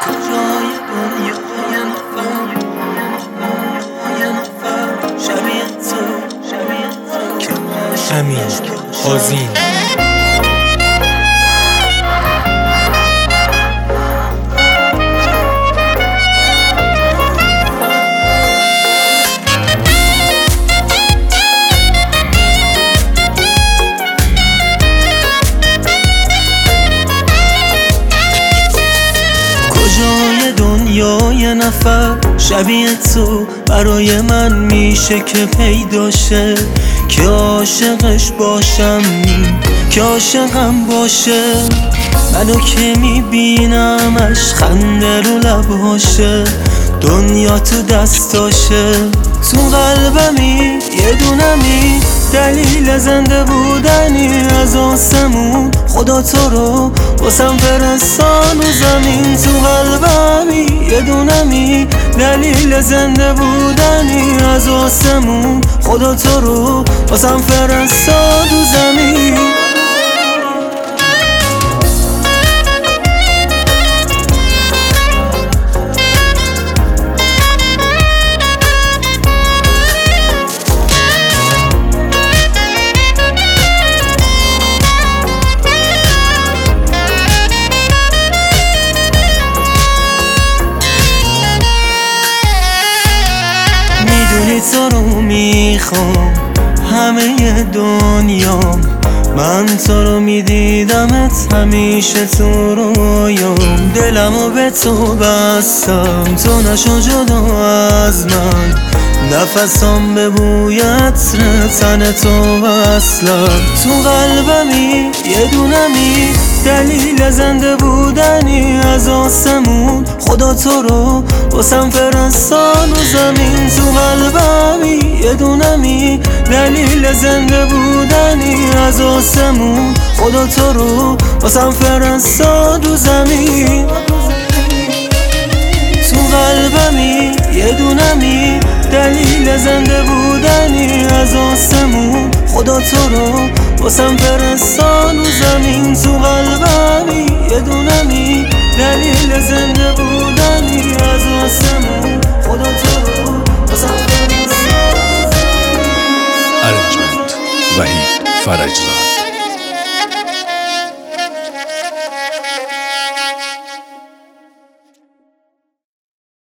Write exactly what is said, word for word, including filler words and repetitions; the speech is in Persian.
کجای دنیا یه نفر یه نفر شبیه تو شبیه تو امین آذین. کجای دنیا یه نفر شبیه تو برای من میشه که پیداشه، که عاشقش باشم که عاشقم باشه. منو که میبینمش خنده رو لبهاشه، دنیا تو دستاشه. تو قلبمی یه دونمی دلیل زنده بودنی، از آسمون خدا تو رو واسم فرستاد رو زمین. تو قلبمی یه دونمی دلیل زنده بودنی، از آسمون خدا تو رو واسم فرستاد رو زمین. میدونی تو رو میخوام همه دنیام، من تو رو میدیدمت همیشه تو رویام. دلمو به تو بستم تو نشو جدا از من، نفسام به بوی عطر تن تو اصلا. تو قلبمی یه دونمی دلیل زنده بودنی، از آسمون خدا تو رو واسم فرستاد رو زمین. تو قلبمی یه دونمی دلیل زنده بودنی، از آسمون خدا تو رو واسم فرستاد رو زمین. تو قلبمی یه دونمی دلیل زنده بودنی، از آسمون خدا تو رو واسم فرستاد رو زمین. تو قلبمی یه دونمی دلیل زنده بودنی، از آسمون خدا تو رو واسم فرستاد رو زمین. ارنجمنت وحید فرجزاد.